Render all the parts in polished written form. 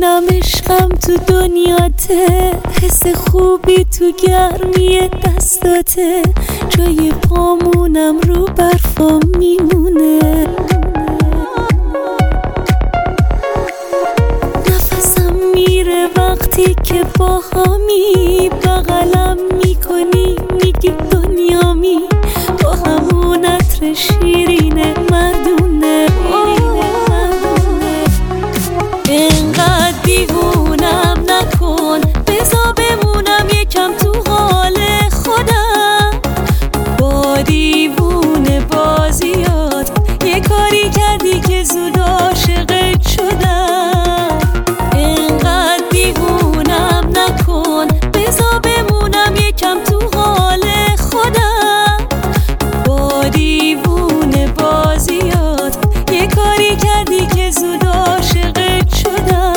میدونم عشقم تو دنیاته، حس خوبی تو گرمی دستاته، جای پامونم رو برفا میمونه. نفسم میره وقتی که با همی بغلم میکنی، میگی دنیامی، با همون عطر شیرین مردونه. اینقدر دیوونم نکن، بذار بمونم یکم تو حال خودم. با دیوونه بازیات یه کاری کردی که زود عاشقت شدم. اینقدر دیوونم نکن، بذار بمونم یکم تو حال خودم. با دیوونه بازیات یه کاری کردی که زود عاشقت شدم.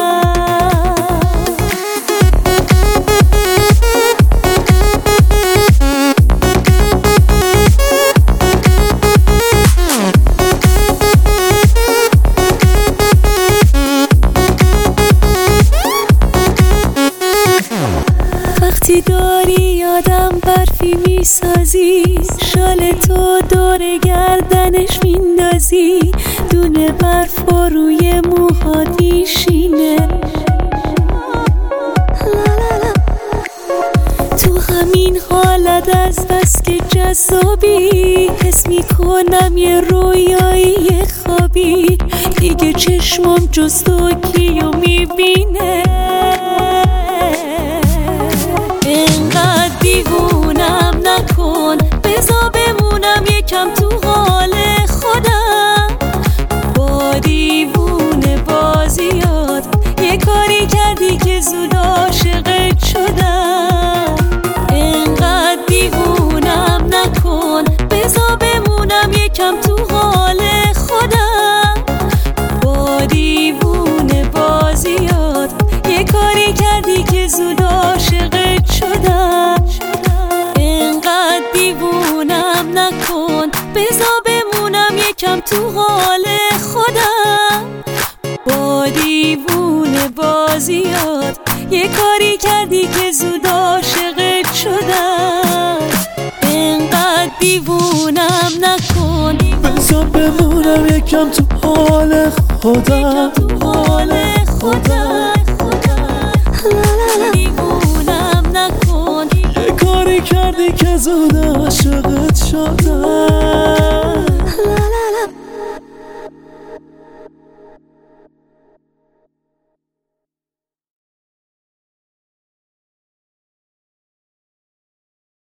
وقتی داری یادم برفی میسازی، شال تو دور گردنش میندازی، دونه برف با روی موهات میشینه. تو همین حالت از بس که جذابی، حس میکنم یه رویایی خوابی، دیگه چشمم جز تو کیو میبینه. اینقدر دیوونم نکن، بذار بمونم یکم تو حال خودم. با دیوونه بازیات یه کاری کردی که زود عاشقت شدم. اینقدر دیوونم نکن، بذار بمونم یکم تو حال خودم. با دیوونه بازیات یه کاری کردی که زود عاشقت شدم. اینقدر دیوونم نکن، بذار بمونم یکم تو حال خودم. با دیوونه بازیات یه کاری کردی که زود عاشقت شدم. اینقدر دیوونم نکن، بذار بمونم یکم تو حال خودم. دیوونم نکن، یه کاری کردی که زود